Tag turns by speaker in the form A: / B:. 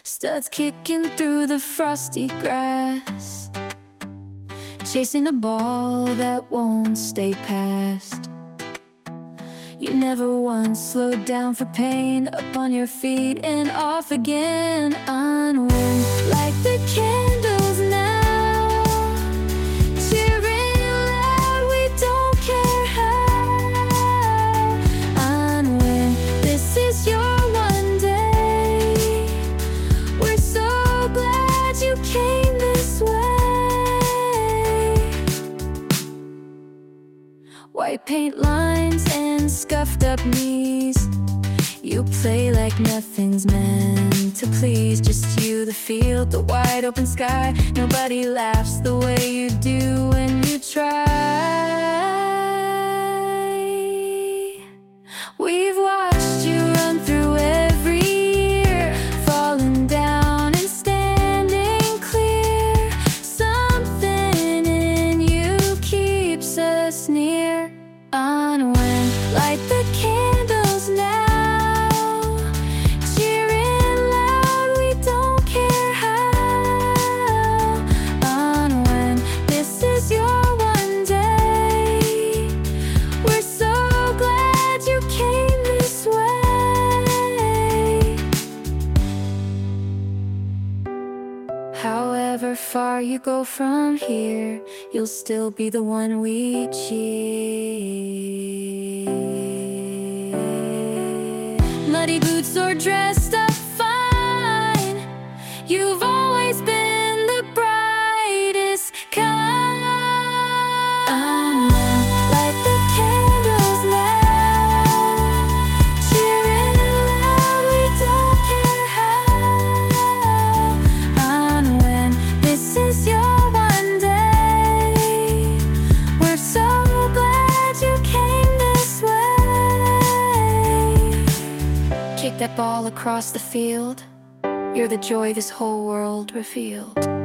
A: Studs kicking through the frosty grass, chasing a ball that won't stay past. You never once slowed down for pain. Up on your feet and off again. Unwind, light the candles now. Cheering loud, we don't care how. Unwind, this is your one day. We're so glad you came this way. White paint lines and scuffed up knees. You play like nothing's meant to please. Just you, the field, the wide open sky. Nobody laughs the way you do when you try. We've watched you run through every year, falling down and standing clear. Something in you keeps us near. Unwind, light the candles now. Cheering loud, we don't care how. Unwind, this is your one day. We're so glad you came this way. However far you go from here, you'll still be the one we cheer. Muddy boots or dressed up fine, you've always been the brightest kind. Light the candles now. Cheering loud, we don't care how. Unwind, this is your one day. We're so glad you came this way. Kick that ball across the field. You're the joy this whole world revealed.